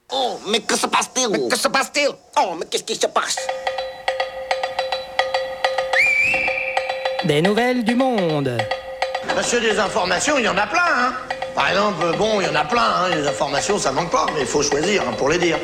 Oh, mais que se passe-t-il? Mais que se passe-t-il? Oh, mais qu'est-ce qui se passe? Des nouvelles du monde. Monsieur, des informations, il y en a plein, hein. Par exemple, il y en a plein, hein. Les informations, ça manque pas, mais il faut choisir, hein, pour les dire.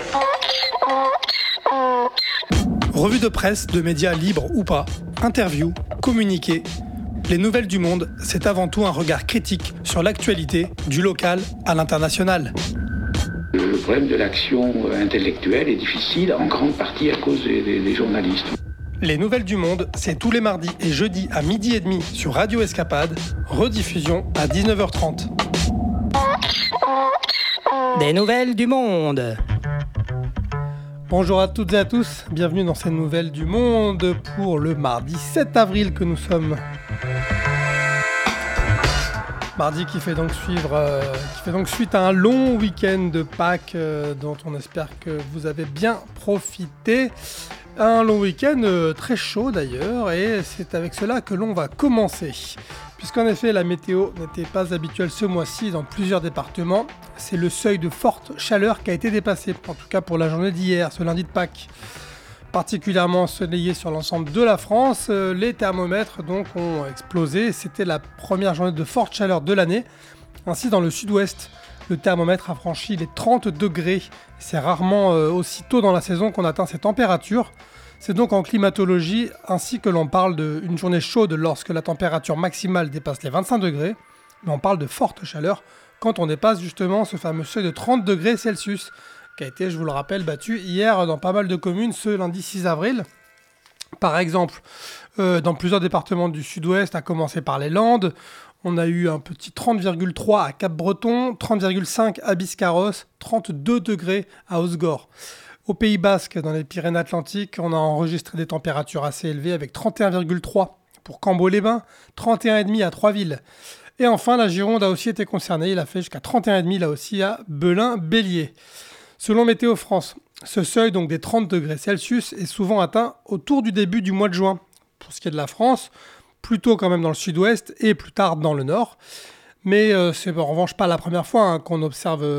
Revue de presse de médias libres ou pas, interviews, communiqués. Les nouvelles du monde, c'est avant tout un regard critique sur l'actualité, du local à l'international. Le problème de l'action intellectuelle est difficile, en grande partie à cause des journalistes. Les nouvelles du monde, c'est tous les mardis et jeudis à 12h30 sur Radio Escapade, rediffusion à 19h30. Des nouvelles du monde. Bonjour à toutes et à tous, bienvenue dans ces nouvelles du monde pour le mardi 7 avril que nous sommes. Mardi qui fait donc suite à un long week-end de Pâques dont on espère que vous avez bien profité. Un long week-end très chaud d'ailleurs, et c'est avec cela que l'on va commencer. Puisqu'en effet la météo n'était pas habituelle ce mois-ci dans plusieurs départements, c'est le seuil de forte chaleur qui a été dépassé, en tout cas pour la journée d'hier, ce lundi de Pâques. Particulièrement ensoleillé sur l'ensemble de la France, les thermomètres donc ont explosé. C'était la première journée de forte chaleur de l'année. Ainsi, dans le sud-ouest, le thermomètre a franchi les 30 degrés. C'est rarement aussi tôt dans la saison qu'on atteint ces températures. C'est donc en climatologie ainsi que l'on parle d'une journée chaude lorsque la température maximale dépasse les 25 degrés. Mais on parle de forte chaleur quand on dépasse justement ce fameux seuil de 30 degrés Celsius, qui a été, je vous le rappelle, battu hier dans pas mal de communes ce lundi 6 avril. Par exemple, dans plusieurs départements du sud-ouest, à commencer par les Landes, on a eu un petit 30,3 à Cap-Breton, 30,5 à Biscarrosse, 32 degrés à Osgore. Au Pays Basque, dans les Pyrénées-Atlantiques, on a enregistré des températures assez élevées avec 31,3 pour Cambo-les-Bains, 31,5 à Troisville. Et enfin, la Gironde a aussi été concernée, il a fait jusqu'à 31,5 là aussi à Belin-Bélier. Selon Météo France, ce seuil donc des 30 degrés Celsius est souvent atteint autour du début du mois de juin. Pour ce qui est de la France, plutôt quand même dans le sud-ouest et plus tard dans le nord. Mais c'est en revanche pas la première fois qu'on observe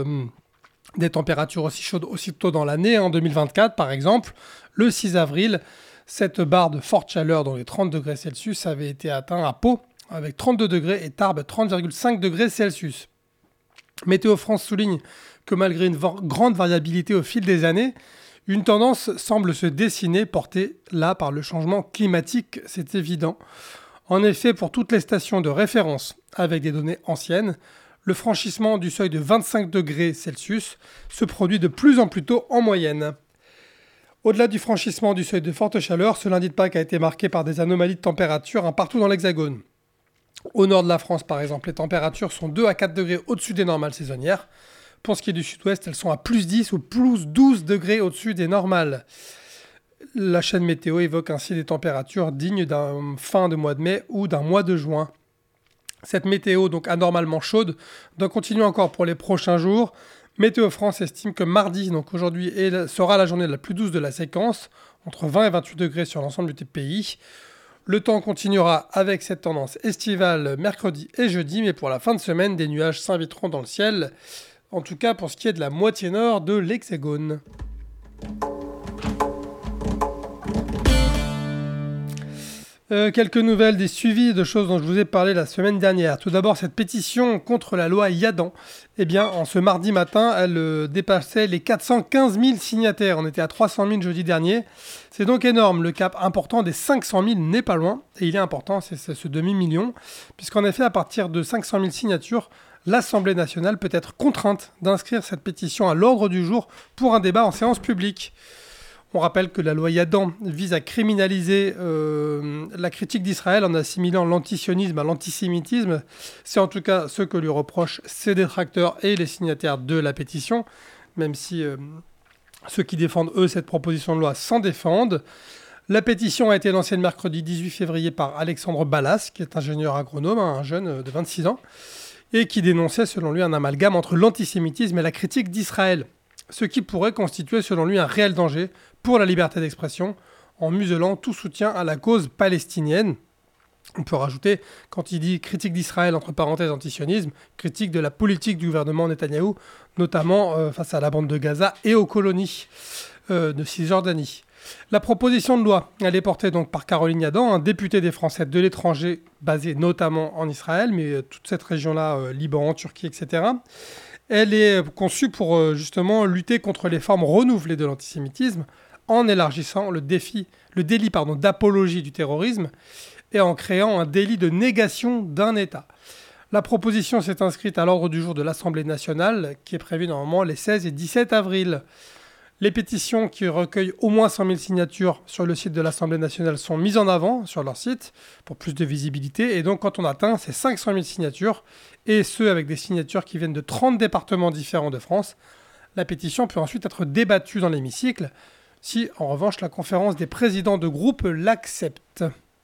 des températures aussi chaudes aussitôt dans l'année. En 2024 par exemple, le 6 avril, cette barre de forte chaleur dans les 30 degrés Celsius avait été atteinte à Pau avec 32 degrés et Tarbes 30,5 degrés Celsius. Météo France souligne que malgré une grande variabilité au fil des années, une tendance semble se dessiner, portée là par le changement climatique, c'est évident. En effet, pour toutes les stations de référence avec des données anciennes, le franchissement du seuil de 25 degrés Celsius se produit de plus en plus tôt en moyenne. Au-delà du franchissement du seuil de forte chaleur, ce lundi de Pâques a été marqué par des anomalies de température partout dans l'Hexagone. Au nord de la France, par exemple, les températures sont 2 à 4 degrés au-dessus des normales saisonnières. Pour ce qui est du sud-ouest, elles sont à plus 10 ou plus 12 degrés au-dessus des normales. La chaîne météo évoque ainsi des températures dignes d'un fin de mois de mai ou d'un mois de juin. Cette météo, donc anormalement chaude, doit continuer encore pour les prochains jours. Météo France estime que mardi, donc aujourd'hui, sera la journée la plus douce de la séquence, entre 20 et 28 degrés sur l'ensemble du pays. Le temps continuera avec cette tendance estivale mercredi et jeudi, mais pour la fin de semaine, des nuages s'inviteront dans le ciel. En tout cas pour ce qui est de la moitié nord de l'Hexagone. Quelques nouvelles des suivis de choses dont je vous ai parlé la semaine dernière. Tout d'abord, cette pétition contre la loi Yadan. Eh bien, en ce mardi matin, elle dépassait les 415 000 signataires. On était à 300 000 jeudi dernier. C'est donc énorme. Le cap important des 500 000 n'est pas loin. Et il est important, c'est ce demi-million. Puisqu'en effet, à partir de 500 000 signatures, l'Assemblée nationale peut être contrainte d'inscrire cette pétition à l'ordre du jour pour un débat en séance publique. On rappelle que la loi Yadan vise à criminaliser la critique d'Israël en assimilant l'antisionisme à l'antisémitisme. C'est en tout cas ce que lui reprochent ses détracteurs et les signataires de la pétition, même si ceux qui défendent, eux, cette proposition de loi s'en défendent. La pétition a été lancée le mercredi 18 février par Alexandre Ballas, qui est ingénieur agronome, un jeune de 26 ans, et qui dénonçait, selon lui, un amalgame entre l'antisémitisme et la critique d'Israël, ce qui pourrait constituer, selon lui, un réel danger pour la liberté d'expression, en muselant tout soutien à la cause palestinienne. On peut rajouter, quand il dit critique d'Israël, entre parenthèses antisionisme, critique de la politique du gouvernement Netanyahou, notamment face à la bande de Gaza et aux colonies de Cisjordanie. La proposition de loi, elle est portée donc par Caroline Yadan, un député des Français de l'étranger, basé notamment en Israël, mais toute cette région-là, Liban, Turquie, etc. Elle est conçue pour justement lutter contre les formes renouvelées de l'antisémitisme, en élargissant le délit d'apologie du terrorisme et en créant un délit de négation d'un État. La proposition s'est inscrite à l'ordre du jour de l'Assemblée nationale, qui est prévue normalement les 16 et 17 avril. Les pétitions qui recueillent au moins 100 000 signatures sur le site de l'Assemblée nationale sont mises en avant sur leur site pour plus de visibilité. Et donc, quand on atteint ces 500 000 signatures, et ce avec des signatures qui viennent de 30 départements différents de France, la pétition peut ensuite être débattue dans l'hémicycle, si en revanche la conférence des présidents de groupe l'accepte.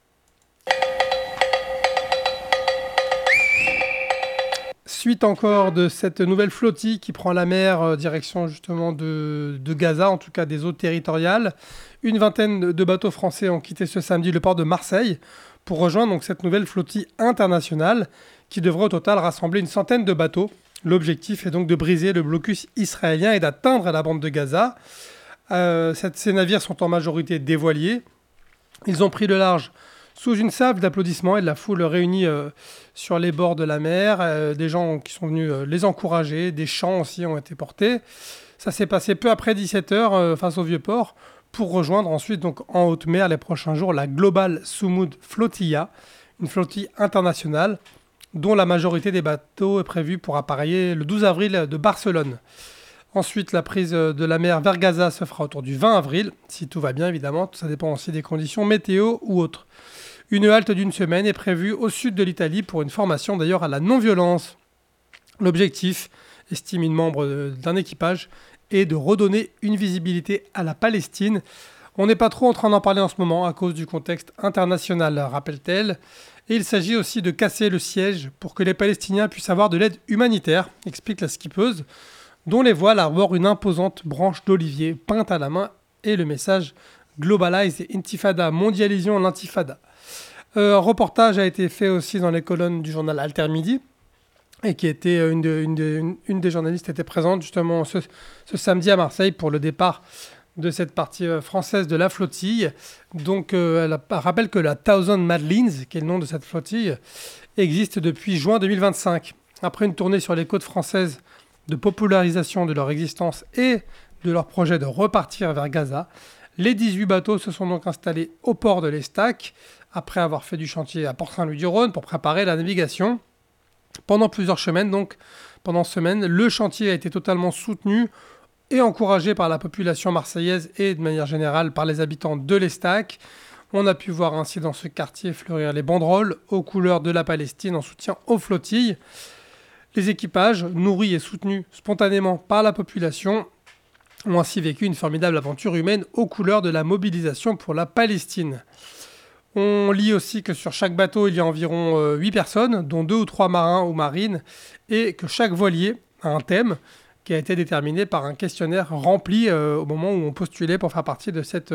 Suite encore de cette nouvelle flottille qui prend la mer direction justement de Gaza, en tout cas des eaux territoriales. Une vingtaine de bateaux français ont quitté ce samedi le port de Marseille pour rejoindre donc cette nouvelle flottille internationale qui devrait au total rassembler une centaine de bateaux. L'objectif est donc de briser le blocus israélien et d'atteindre la bande de Gaza. Ces navires sont en majorité des voiliers. Ils ont pris le large sous une salve d'applaudissements et de la foule réunie sur les bords de la mer, des gens qui sont venus les encourager, des chants aussi ont été portés. Ça s'est passé peu après 17h face au Vieux-Port pour rejoindre ensuite donc en haute mer les prochains jours la Global Sumud Flotilla, une flottille internationale dont la majorité des bateaux est prévue pour appareiller le 12 avril de Barcelone. Ensuite, la prise de la mer vers Gaza se fera autour du 20 avril, si tout va bien évidemment, ça dépend aussi des conditions météo ou autres. Une halte d'une semaine est prévue au sud de l'Italie pour une formation d'ailleurs à la non-violence. L'objectif, estime une membre d'un équipage, est de redonner une visibilité à la Palestine. On n'est pas trop en train d'en parler en ce moment à cause du contexte international, rappelle-t-elle. Et il s'agit aussi de casser le siège pour que les Palestiniens puissent avoir de l'aide humanitaire, explique la skippeuse, dont les voiles arborent une imposante branche d'olivier peinte à la main et le message « Globalize Intifada, mondialisons l'intifada ». Un reportage a été fait aussi dans les colonnes du journal Alter Midi et qui était une des journalistes était présente justement ce samedi à Marseille pour le départ de cette partie française de la flottille. Donc elle rappelle que la Thousand Madeleines, qui est le nom de cette flottille, existe depuis juin 2025. Après une tournée sur les côtes françaises de popularisation de leur existence et de leur projet de repartir vers Gaza, les 18 bateaux se sont donc installés au port de l'Estac, après avoir fait du chantier à Port-Saint-Louis-du-Rhône pour préparer la navigation. Pendant plusieurs semaines, le chantier a été totalement soutenu et encouragé par la population marseillaise et de manière générale par les habitants de l'Estac. On a pu voir ainsi dans ce quartier fleurir les banderoles aux couleurs de la Palestine en soutien aux flottilles. Les équipages, nourris et soutenus spontanément par la population, ont ainsi vécu une formidable aventure humaine aux couleurs de la mobilisation pour la Palestine. On lit aussi que sur chaque bateau, il y a environ 8 personnes, dont 2 ou 3 marins ou marines, et que chaque voilier a un thème qui a été déterminé par un questionnaire rempli au moment où on postulait pour faire partie de cette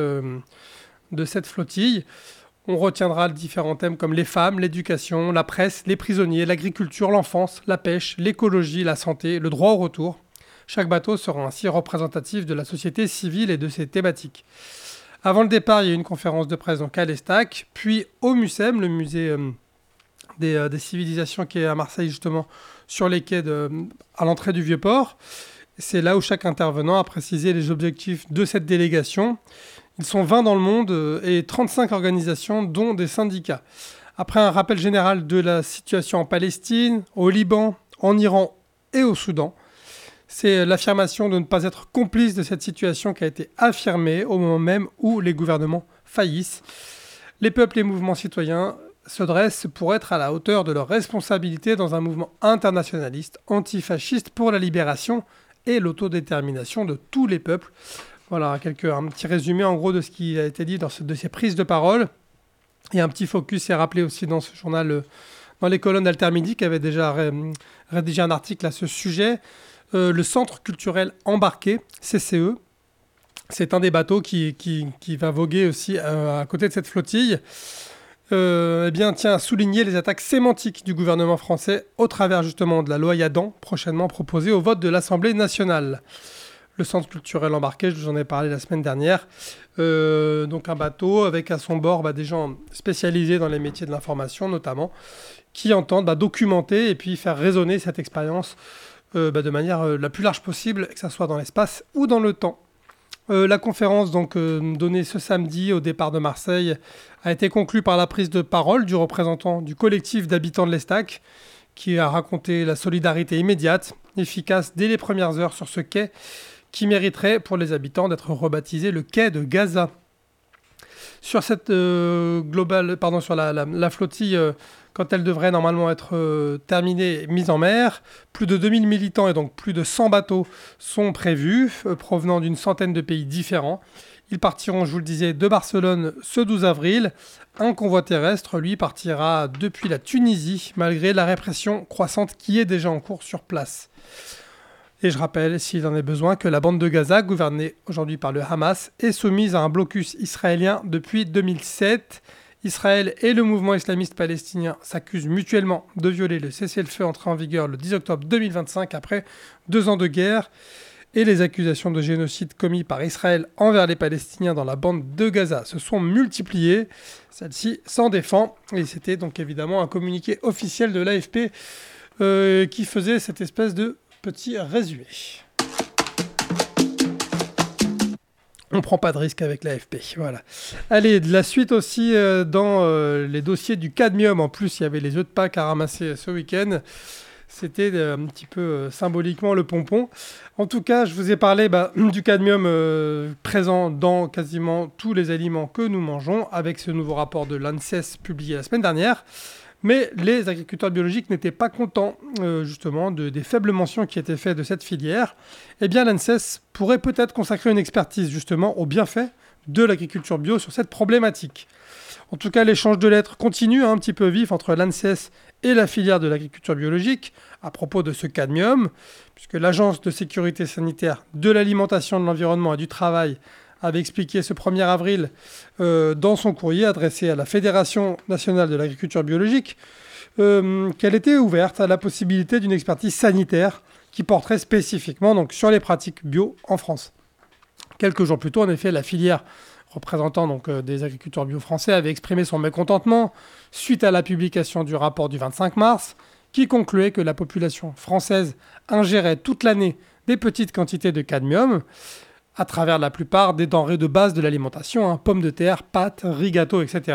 flottille. On retiendra différents thèmes comme les femmes, l'éducation, la presse, les prisonniers, l'agriculture, l'enfance, la pêche, l'écologie, la santé, le droit au retour. Chaque bateau sera ainsi représentatif de la société civile et de ses thématiques. Avant le départ, il y a eu une conférence de presse donc à l'Estac, puis au MUSEM, le musée des civilisations qui est à Marseille justement, sur les quais à l'entrée du Vieux-Port. C'est là où chaque intervenant a précisé les objectifs de cette délégation. Ils sont 20 dans le monde et 35 organisations, dont des syndicats. Après un rappel général de la situation en Palestine, au Liban, en Iran et au Soudan, c'est l'affirmation de ne pas être complice de cette situation qui a été affirmée au moment même où les gouvernements faillissent. Les peuples et mouvements citoyens se dressent pour être à la hauteur de leurs responsabilités dans un mouvement internationaliste, antifasciste pour la libération et l'autodétermination de tous les peuples. Voilà, un petit résumé en gros de ce qui a été dit de ces prises de parole. Et un petit focus est rappelé aussi dans ce journal, dans les colonnes d'Alter Midi, qui avait déjà rédigé un article à ce sujet. Le Centre culturel embarqué, CCE, c'est un des bateaux qui va voguer aussi à côté de cette flottille. tient à souligner les attaques sémantiques du gouvernement français au travers justement de la loi Yadan, prochainement proposée au vote de l'Assemblée nationale. Le centre culturel embarqué, je vous en ai parlé la semaine dernière. Donc un bateau avec à son bord des gens spécialisés dans les métiers de l'information notamment, qui entendent documenter et puis faire résonner cette expérience de manière la plus large possible, que ce soit dans l'espace ou dans le temps. La conférence donnée ce samedi au départ de Marseille a été conclue par la prise de parole du représentant du collectif d'habitants de l'Estac, qui a raconté la solidarité immédiate, efficace dès les premières heures sur ce quai, qui mériterait pour les habitants d'être rebaptisé le quai de Gaza. Sur cette sur la flottille, quand elle devrait normalement être terminée et mise en mer, plus de 2000 militants et donc plus de 100 bateaux sont prévus, provenant d'une centaine de pays différents. Ils partiront, je vous le disais, de Barcelone ce 12 avril. Un convoi terrestre, lui, partira depuis la Tunisie, malgré la répression croissante qui est déjà en cours sur place. Et je rappelle, s'il en est besoin, que la bande de Gaza, gouvernée aujourd'hui par le Hamas, est soumise à un blocus israélien depuis 2007. Israël et le mouvement islamiste palestinien s'accusent mutuellement de violer le cessez-le-feu entré en vigueur le 10 octobre 2025 après 2 ans de guerre. Et les accusations de génocide commis par Israël envers les Palestiniens dans la bande de Gaza se sont multipliées. Celle-ci s'en défend. Et c'était donc évidemment un communiqué officiel de l'AFP qui faisait cette espèce de petit résumé. On prend pas de risque avec l'AFP, voilà. Allez, de la suite aussi dans les dossiers du cadmium. En plus, il y avait les œufs de Pâques à ramasser ce week-end. C'était un petit peu symboliquement le pompon. En tout cas, je vous ai parlé du cadmium présent dans quasiment tous les aliments que nous mangeons, avec ce nouveau rapport de l'ANSES publié la semaine dernière. Mais les agriculteurs biologiques n'étaient pas contents justement des faibles mentions qui étaient faites de cette filière. Eh bien, l'ANSES pourrait peut-être consacrer une expertise justement aux bienfaits de l'agriculture bio sur cette problématique. En tout cas, l'échange de lettres continue un petit peu vif entre l'ANSES et la filière de l'agriculture biologique à propos de ce cadmium, puisque l'Agence de sécurité sanitaire de l'alimentation, de l'environnement et du travail avait expliqué ce 1er avril dans son courrier adressé à la Fédération nationale de l'agriculture biologique qu'elle était ouverte à la possibilité d'une expertise sanitaire qui porterait spécifiquement donc, sur les pratiques bio en France. Quelques jours plus tôt, en effet, la filière représentant donc, des agriculteurs bio français avait exprimé son mécontentement suite à la publication du rapport du 25 mars qui concluait que la population française ingérait toute l'année des petites quantités de cadmium à travers la plupart des denrées de base de l'alimentation, pommes de terre, pâtes, riz, gâteaux, etc.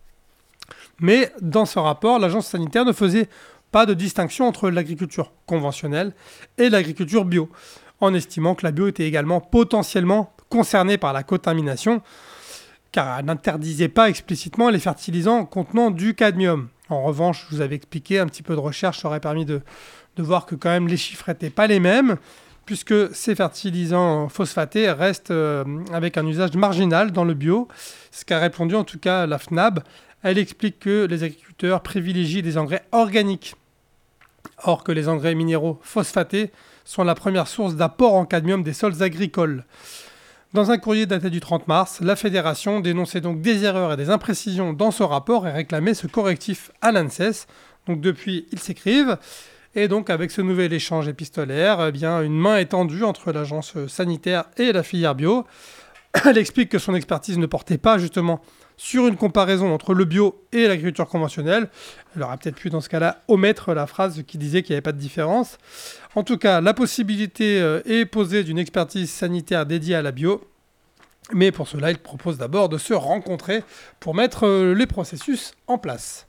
Mais dans ce rapport, l'agence sanitaire ne faisait pas de distinction entre l'agriculture conventionnelle et l'agriculture bio, en estimant que la bio était également potentiellement concernée par la contamination, car elle n'interdisait pas explicitement les fertilisants contenant du cadmium. En revanche, je vous avais expliqué, un petit peu de recherche aurait permis de voir que quand même les chiffres n'étaient pas les mêmes, puisque ces fertilisants phosphatés restent avec un usage marginal dans le bio. Ce qu'a répondu en tout cas la FNAB. Elle explique que les agriculteurs privilégient des engrais organiques, or que les engrais minéraux phosphatés sont la première source d'apport en cadmium des sols agricoles. Dans un courrier daté du 30 mars, la Fédération dénonçait donc des erreurs et des imprécisions dans ce rapport et réclamait ce correctif à l'ANSES. Donc depuis, ils s'écrivent. Et donc, avec ce nouvel échange épistolaire, une main est tendue entre l'agence sanitaire et la filière bio. Elle explique que son expertise ne portait pas justement sur une comparaison entre le bio et l'agriculture conventionnelle. Elle aurait peut-être pu, dans ce cas-là, omettre la phrase qui disait qu'il n'y avait pas de différence. En tout cas, la possibilité est posée d'une expertise sanitaire dédiée à la bio. Mais pour cela, il propose d'abord de se rencontrer pour mettre les processus en place.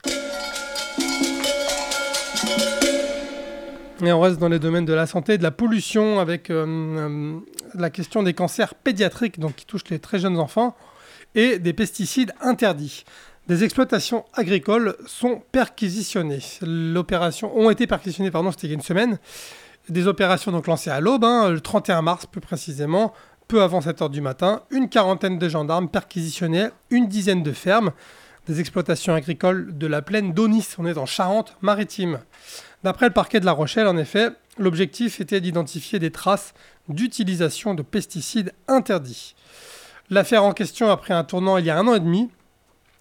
Et on reste dans les domaines de la santé et de la pollution avec la question des cancers pédiatriques donc, qui touchent les très jeunes enfants et des pesticides interdits. Des exploitations agricoles sont perquisitionnées. Ont été perquisitionnées, c'était il y a une semaine. Des opérations donc lancées à l'aube, le 31 mars plus précisément, peu avant 7h du matin. Une quarantaine de gendarmes perquisitionnaient une dizaine de fermes, des exploitations agricoles de la plaine d'Aunis. On est en Charente-Maritime. D'après le parquet de La Rochelle, en effet, l'objectif était d'identifier des traces d'utilisation de pesticides interdits. L'affaire en question a pris un tournant il y a 1 an et demi,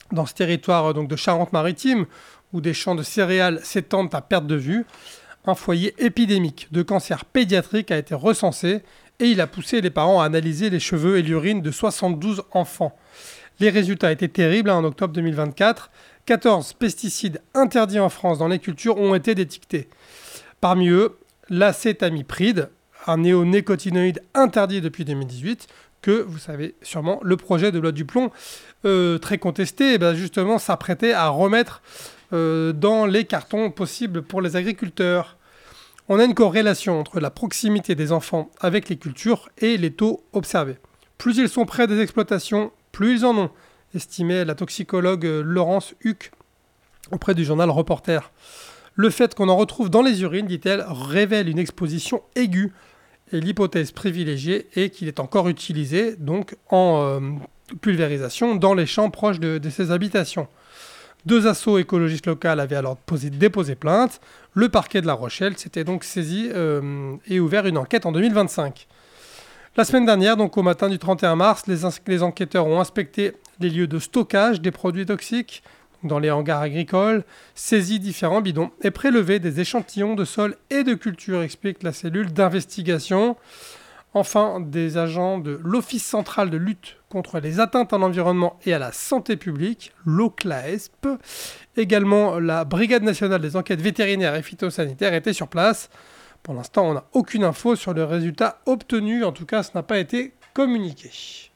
Dans ce territoire donc, de Charente-Maritime, où des champs de céréales s'étendent à perte de vue, un foyer épidémique de cancer pédiatrique a été recensé et il a poussé les parents à analyser les cheveux et l'urine de 72 enfants. Les résultats étaient terribles en octobre 2024. 14 pesticides interdits en France dans les cultures ont été détectés. Parmi eux, l'acétamipride, un néonicotinoïde interdit depuis 2018, que, vous savez sûrement, le projet de loi Duplon, très contesté, justement s'apprêtait à remettre dans les cartons possibles pour les agriculteurs. On a une corrélation entre la proximité des enfants avec les cultures et les taux observés. Plus ils sont près des exploitations, plus ils en ont, estimait la toxicologue Laurence Huck auprès du journal Reporter. Le fait qu'on en retrouve dans les urines, dit-elle, révèle une exposition aiguë. Et l'hypothèse privilégiée est qu'il est encore utilisé donc en pulvérisation dans les champs proches de ces habitations. 2 assos écologistes locales avaient alors déposé plainte. Le parquet de La Rochelle s'était donc saisi et ouvert une enquête en 2025. La semaine dernière, donc au matin du 31 mars, les enquêteurs ont inspecté les lieux de stockage des produits toxiques dans les hangars agricoles, saisi différents bidons et prélevé des échantillons de sol et de culture, explique la cellule d'investigation. Enfin, des agents de l'Office central de lutte contre les atteintes à l'environnement et à la santé publique, l'OCLAESP, également la Brigade nationale des enquêtes vétérinaires et phytosanitaires étaient sur place. Pour l'instant, on n'a aucune info sur le résultat obtenu. En tout cas, ce n'a pas été communiqué.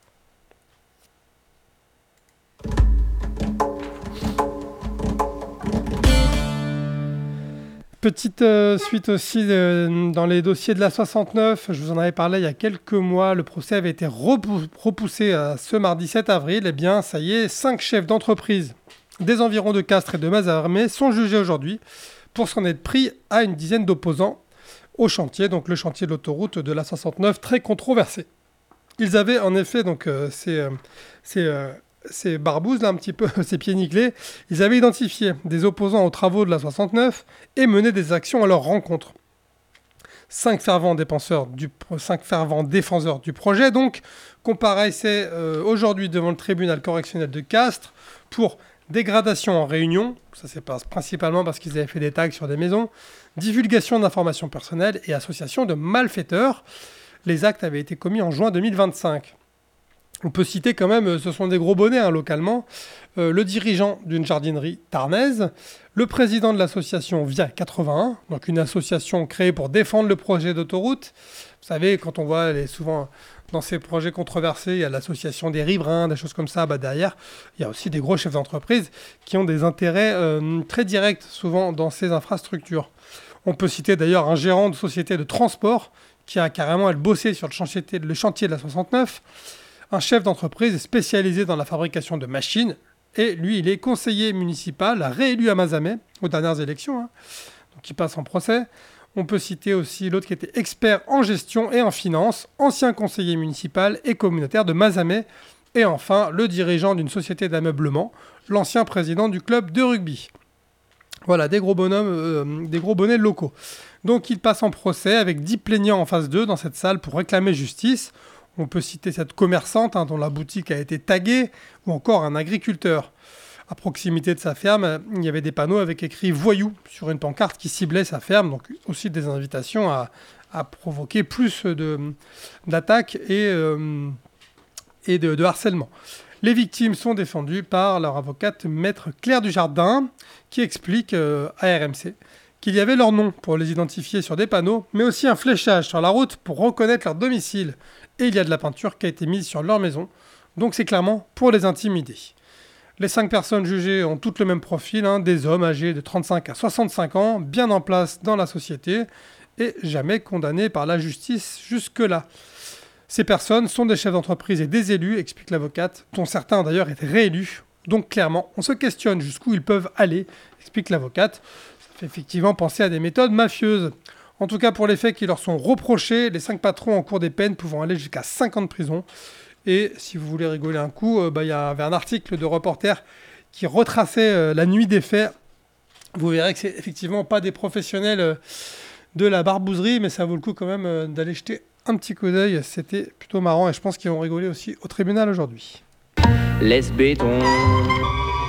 Petite suite aussi dans les dossiers de la 69. Je vous en avais parlé il y a quelques mois. Le procès avait été repoussé à ce mardi 7 avril. Eh bien, ça y est, 5 chefs d'entreprise des environs de Castres et de Mazamet sont jugés aujourd'hui pour s'en être pris à une dizaine d'opposants au chantier, donc le chantier de l'autoroute de la 69, très controversé. Ils avaient en effet donc ces barbouzes là un petit peu, ces pieds nickelés, ils avaient identifié des opposants aux travaux de la 69 et mené des actions à leur rencontre. 5 fervents défenseurs du projet donc comparaissaient aujourd'hui devant le tribunal correctionnel de Castres pour dégradation en réunion, ça se passe principalement parce qu'ils avaient fait des tags sur des maisons, divulgation d'informations personnelles et association de malfaiteurs. Les actes avaient été commis en juin 2025. On peut citer quand même, ce sont des gros bonnets localement, le dirigeant d'une jardinerie tarnaise, le président de l'association Via 81, donc une association créée pour défendre le projet d'autoroute. Vous savez, quand on voit souvent dans ces projets controversés, il y a l'association des riverains, des choses comme ça, derrière, il y a aussi des gros chefs d'entreprise qui ont des intérêts très directs souvent dans ces infrastructures. On peut citer d'ailleurs un gérant de société de transport qui a carrément bossé sur le chantier de la 69, un chef d'entreprise spécialisé dans la fabrication de machines, et lui, il est conseiller municipal, réélu à Mazamet aux dernières élections, donc il passe en procès. On peut citer aussi l'autre qui était expert en gestion et en finance, ancien conseiller municipal et communautaire de Mazamet, et enfin le dirigeant d'une société d'ameublement, l'ancien président du club de rugby. Voilà, des gros bonnets locaux. Donc il passe en procès avec 10 plaignants en face d'eux dans cette salle pour réclamer justice. On peut citer cette commerçante dont la boutique a été taguée, ou encore un agriculteur. À proximité de sa ferme, il y avait des panneaux avec écrit « Voyou » sur une pancarte qui ciblait sa ferme, donc aussi des invitations à provoquer plus d'attaques et de harcèlement. Les victimes sont défendues par leur avocate maître Claire Dujardin, qui explique à RMC qu'il y avait leur nom pour les identifier sur des panneaux, mais aussi un fléchage sur la route pour reconnaître leur domicile. Et il y a de la peinture qui a été mise sur leur maison, donc c'est clairement pour les intimider. Les 5 personnes jugées ont toutes le même profil, des hommes âgés de 35 à 65 ans, bien en place dans la société, et jamais condamnés par la justice jusque-là. Ces personnes sont des chefs d'entreprise et des élus, explique l'avocate, dont certains d'ailleurs étaient réélus. Donc clairement, on se questionne jusqu'où ils peuvent aller, explique l'avocate. Ça fait effectivement penser à des méthodes mafieuses. En tout cas, pour les faits qui leur sont reprochés, les 5 patrons encourent des peines pouvant aller jusqu'à 5 ans de prison. Et si vous voulez rigoler un coup, il y avait un article de Reporter qui retraçait la nuit des faits. Vous verrez que c'est effectivement pas des professionnels de la barbouzerie, mais ça vaut le coup quand même d'aller jeter un petit coup d'œil. C'était plutôt marrant et je pense qu'ils vont rigoler aussi au tribunal aujourd'hui. Laisse béton.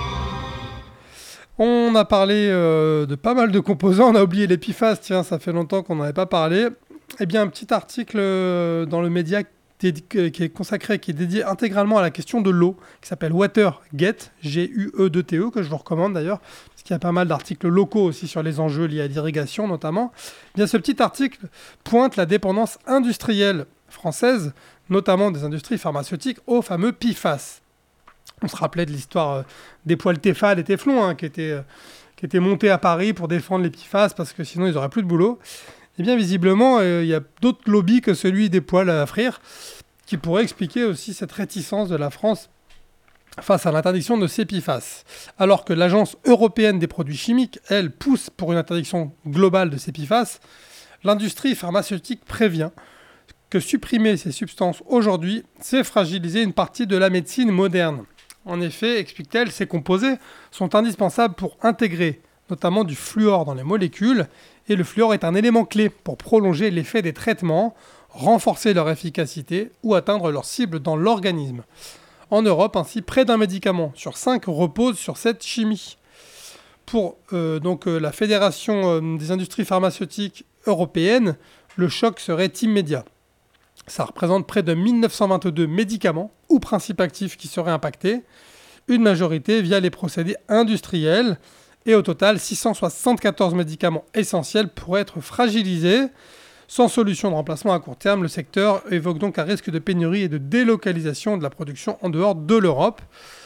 On a parlé de pas mal de composants, on a oublié les PFAS, tiens, ça fait longtemps qu'on n'en avait pas parlé. Eh bien, un petit article dans le média qui est consacré, qui est dédié intégralement à la question de l'eau, qui s'appelle Watergate, G-U-E-2-T-E, que je vous recommande d'ailleurs, parce qu'il y a pas mal d'articles locaux aussi sur les enjeux liés à l'irrigation notamment. Eh bien, ce petit article pointe la dépendance industrielle française, notamment des industries pharmaceutiques, aux fameux PFAS. On se rappelait de l'histoire des poêles Tefal et Teflon, qui étaient montés à Paris pour défendre les PFAS, parce que sinon ils n'auraient plus de boulot. Eh bien, visiblement, il y a d'autres lobbies que celui des poêles à frire qui pourraient expliquer aussi cette réticence de la France face à l'interdiction de ces PFAS. Alors que l'Agence européenne des produits chimiques, elle, pousse pour une interdiction globale de ces PFAS, l'industrie pharmaceutique prévient que supprimer ces substances aujourd'hui, c'est fragiliser une partie de la médecine moderne. En effet, explique-t-elle, ces composés sont indispensables pour intégrer notamment du fluor dans les molécules, et le fluor est un élément clé pour prolonger l'effet des traitements, renforcer leur efficacité ou atteindre leur cible dans l'organisme. En Europe, ainsi, près d'un médicament sur 5 repose sur cette chimie. Pour la Fédération des industries pharmaceutiques européennes, le choc serait immédiat. Ça représente près de 1922 médicaments ou principes actifs qui seraient impactés, une majorité via les procédés industriels, et au total 674 médicaments essentiels pourraient être fragilisés. Sans solution de remplacement à court terme, le secteur évoque donc un risque de pénurie et de délocalisation de la production en dehors de l'Europe.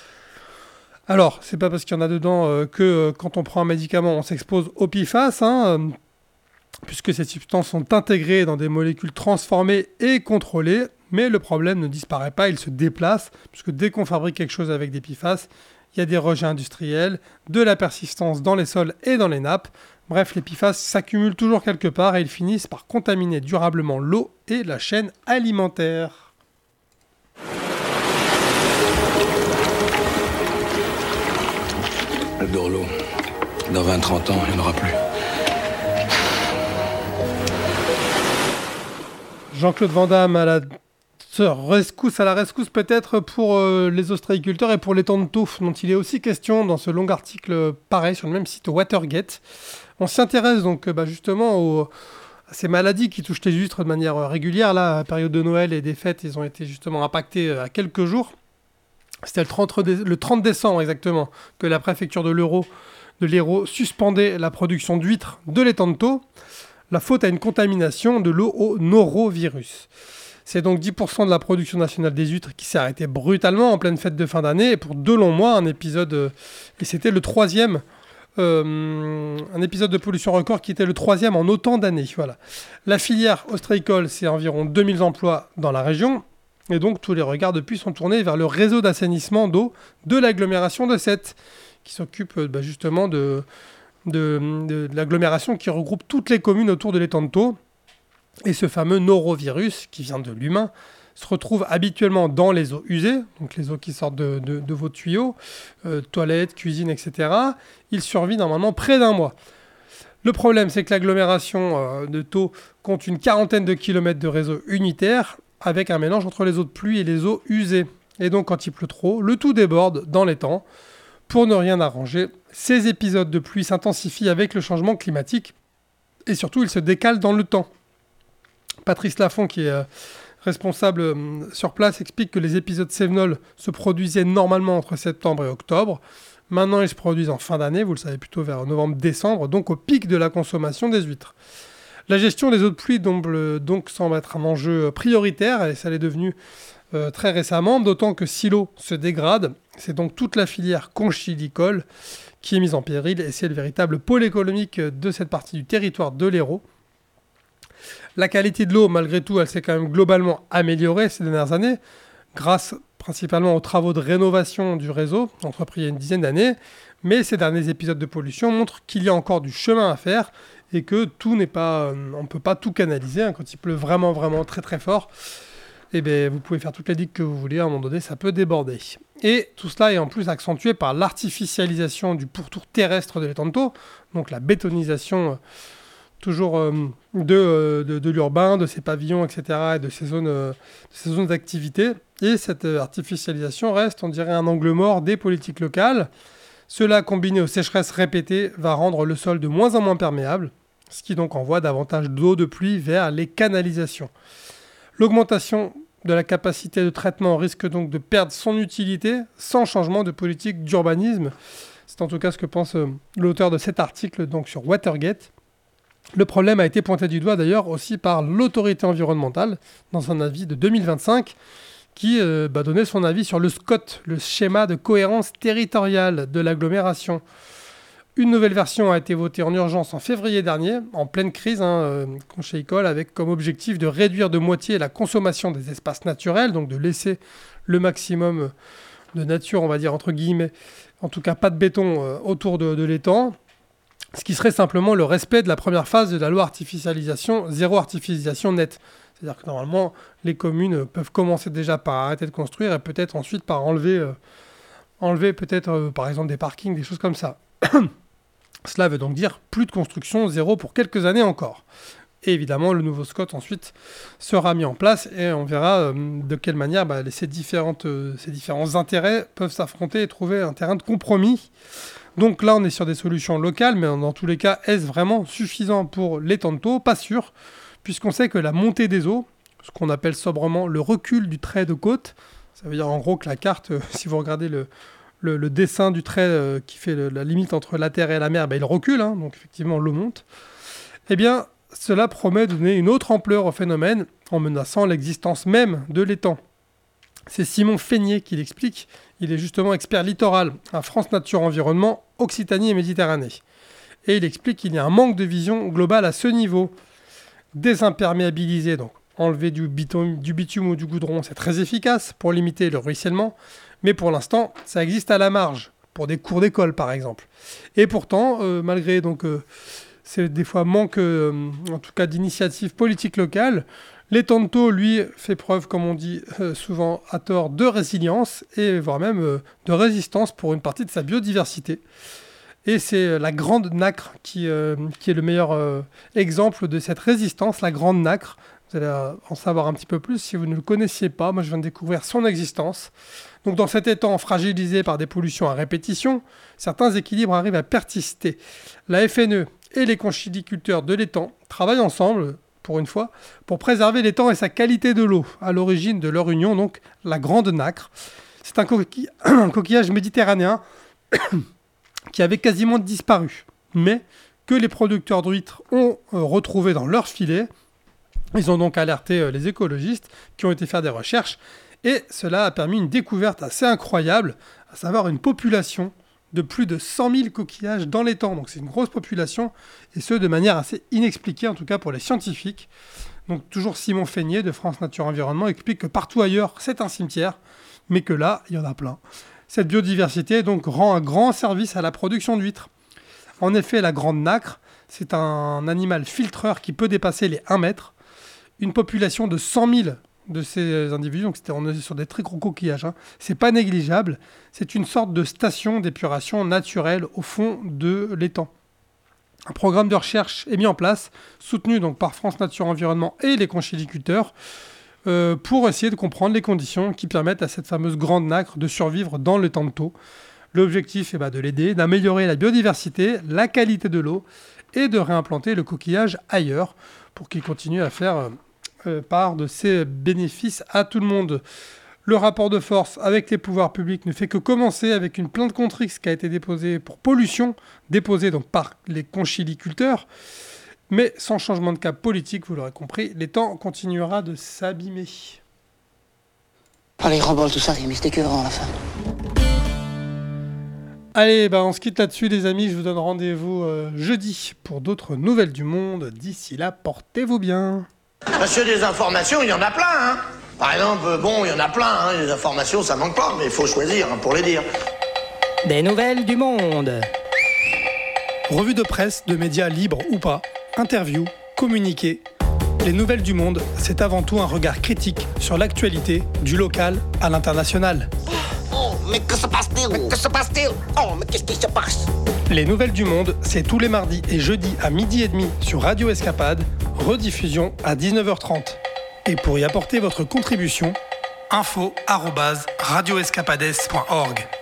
Alors, c'est pas parce qu'il y en a dedans que quand on prend un médicament, on s'expose au PFAS, puisque ces substances sont intégrées dans des molécules transformées et contrôlées, mais le problème ne disparaît pas, il se déplace, puisque dès qu'on fabrique quelque chose avec des PFAS, il y a des rejets industriels, de la persistance dans les sols et dans les nappes. Bref, les PFAS s'accumulent toujours quelque part et ils finissent par contaminer durablement l'eau et la chaîne alimentaire. J'adore l'eau. Dans 20-30 ans, il n'y en aura plus. Jean-Claude Van Damme à la rescousse peut-être pour les ostréiculteurs et pour les tantôt, dont il est aussi question dans ce long article pareil sur le même site Watergate. On s'intéresse donc justement à ces maladies qui touchent les huîtres de manière régulière. Là, à la période de Noël et des fêtes, ils ont été justement impactés à quelques jours. C'était le 30 décembre exactement que la préfecture de l'Hérault suspendait la production d'huîtres de l'étang-de-Thau. La faute à une contamination de l'eau au norovirus. C'est donc 10% de la production nationale des huîtres qui s'est arrêtée brutalement en pleine fête de fin d'année et pour 2 longs mois, un épisode, et c'était le 3e, un épisode de pollution record qui était le 3e en autant d'années. Voilà. La filière ostréicole, c'est environ 2000 emplois dans la région et donc tous les regards depuis sont tournés vers le réseau d'assainissement d'eau de l'agglomération de Sète qui s'occupe justement de l'agglomération qui regroupe toutes les communes autour de l'étang-de-Thau. Et ce fameux norovirus, qui vient de l'humain, se retrouve habituellement dans les eaux usées, donc les eaux qui sortent de vos tuyaux, toilettes, cuisine, etc. Il survit normalement près d'un mois. Le problème, c'est que l'agglomération de Thau compte une 40aine de kilomètres de réseau unitaire, avec un mélange entre les eaux de pluie et les eaux usées. Et donc, quand il pleut trop, le tout déborde dans l'étang. Pour ne rien arranger, ces épisodes de pluie s'intensifient avec le changement climatique, et surtout, ils se décalent dans le temps. Patrice Lafont, qui est responsable sur place, explique que les épisodes cévenols se produisaient normalement entre septembre et octobre. Maintenant, ils se produisent en fin d'année, vous le savez, plutôt vers novembre-décembre, donc au pic de la consommation des huîtres. La gestion des eaux de pluie donc semble être un enjeu prioritaire, et ça l'est devenu très récemment, d'autant que si l'eau se dégrade, c'est donc toute la filière conchilicole qui est mise en péril, et c'est le véritable pôle économique de cette partie du territoire de l'Hérault. La qualité de l'eau, malgré tout, elle s'est quand même globalement améliorée ces dernières années, grâce principalement aux travaux de rénovation du réseau, entrepris il y a une dizaine d'années, mais ces derniers épisodes de pollution montrent qu'il y a encore du chemin à faire et que tout n'est pas, on ne peut pas tout canaliser. Quand il pleut vraiment, vraiment très très fort, eh bien, vous pouvez faire toutes les digues que vous voulez, à un moment donné, ça peut déborder. Et tout cela est en plus accentué par l'artificialisation du pourtour terrestre de l'étang-de-Thau, donc la bétonisation toujours de l'urbain, de ses pavillons, etc., et de ces zones d'activité. Et cette artificialisation reste, on dirait, un angle mort des politiques locales. Cela, combiné aux sécheresses répétées, va rendre le sol de moins en moins perméable, ce qui donc envoie davantage d'eau de pluie vers les canalisations. L'augmentation de la capacité de traitement risque donc de perdre son utilité sans changement de politique d'urbanisme. C'est en tout cas ce que pense l'auteur de cet article donc sur Watergate. Le problème a été pointé du doigt d'ailleurs aussi par l'autorité environnementale dans un avis de 2025 qui donnait son avis sur le SCOT, le schéma de cohérence territoriale de l'agglomération. Une nouvelle version a été votée en urgence en février dernier, en pleine crise, chez Ecole, avec comme objectif de réduire de moitié la consommation des espaces naturels, donc de laisser le maximum de nature, on va dire entre guillemets, en tout cas pas de béton autour de l'étang, ce qui serait simplement le respect de la première phase de la loi artificialisation, zéro artificialisation nette. C'est-à-dire que normalement, les communes peuvent commencer déjà par arrêter de construire et peut-être ensuite par enlever peut-être par exemple des parkings, des choses comme ça. Cela veut donc dire plus de construction, zéro pour quelques années encore. Et évidemment, le nouveau SCOT ensuite sera mis en place et on verra de quelle manière ces différents intérêts peuvent s'affronter et trouver un terrain de compromis. Donc là, on est sur des solutions locales, mais dans tous les cas, est-ce vraiment suffisant pour l'étang de Thau ? Pas sûr, puisqu'on sait que la montée des eaux, ce qu'on appelle sobrement le recul du trait de côte, ça veut dire en gros que la carte, si vous regardez le dessin du trait qui fait la limite entre la terre et la mer, il recule, donc effectivement l'eau monte, eh bien cela promet de donner une autre ampleur au phénomène en menaçant l'existence même de l'étang. C'est Simon Feignet qui l'explique, il est justement expert littoral à France Nature Environnement, Occitanie et Méditerranée. Et il explique qu'il y a un manque de vision globale à ce niveau. Désimperméabiliser, donc enlever du bitume ou du goudron, c'est très efficace pour limiter le ruissellement, mais pour l'instant, ça existe à la marge, pour des cours d'école par exemple. Et pourtant, malgré c'est des fois manque, en tout cas d'initiatives politiques locales, l'étang de Thau, lui, fait preuve, comme on dit souvent à tort, de résilience et voire même de résistance pour une partie de sa biodiversité. Et c'est la Grande Nacre qui est le meilleur exemple de cette résistance, la Grande Nacre. Vous allez en savoir un petit peu plus si vous ne le connaissiez pas. Moi, je viens de découvrir son existence. Donc, dans cet étang fragilisé par des pollutions à répétition, certains équilibres arrivent à persister. La FNE et les conchyliculteurs de l'étang travaillent ensemble, pour une fois, pour préserver l'étang et sa qualité de l'eau. À l'origine de leur union, donc, la Grande Nacre. C'est un coquillage méditerranéen qui avait quasiment disparu, mais que les producteurs d'huîtres ont retrouvé dans leur filet. Ils ont donc alerté les écologistes qui ont été faire des recherches et cela a permis une découverte assez incroyable, à savoir une population de plus de 100 000 coquillages dans l'étang. Donc c'est une grosse population et ce de manière assez inexpliquée, en tout cas pour les scientifiques. Donc toujours Simon Feignet de France Nature Environnement explique que partout ailleurs c'est un cimetière, mais que là il y en a plein. Cette biodiversité donc rend un grand service à la production d'huîtres. En effet, la Grande Nacre, c'est un animal filtreur qui peut dépasser les 1 mètre. Une population de 100 000 de ces individus, donc on est sur des très gros coquillages, c'est pas négligeable. C'est une sorte de station d'épuration naturelle au fond de l'étang. Un programme de recherche est mis en place, soutenu donc par France Nature Environnement et les conchyliculteurs, pour essayer de comprendre les conditions qui permettent à cette fameuse Grande Nacre de survivre dans l'étang de Thau. L'objectif est de l'aider, d'améliorer la biodiversité, la qualité de l'eau et de réimplanter le coquillage ailleurs pour qu'il continue à faire part de ses bénéfices à tout le monde. Le rapport de force avec les pouvoirs publics ne fait que commencer avec une plainte contre X qui a été déposée pour pollution, déposée donc par les conchyliculteurs. Mais sans changement de cap politique, vous l'aurez compris, l'étang continuera de s'abîmer. Allez, rebol tout ça, c'est écœurant à la fin. Allez, on se quitte là-dessus les amis, je vous donne rendez-vous jeudi pour d'autres nouvelles du monde. D'ici là, portez-vous bien. Monsieur, des informations, il y en a plein, hein. Par exemple, il y en a plein, les informations, ça manque pas, mais il faut choisir pour les dire. Des nouvelles du monde. Revue de presse, de médias libres ou pas, interviews, communiqués. Les nouvelles du monde, c'est avant tout un regard critique sur l'actualité, du local à l'international. Oh, mais que se passe-t-il? Mais que se passe-t-il? Oh, mais qu'est-ce qui se passe? Les nouvelles du monde, c'est tous les mardis et jeudis à 12h30 sur Radio Escapade, rediffusion à 19h30. Et pour y apporter votre contribution, info@radioescapades.org.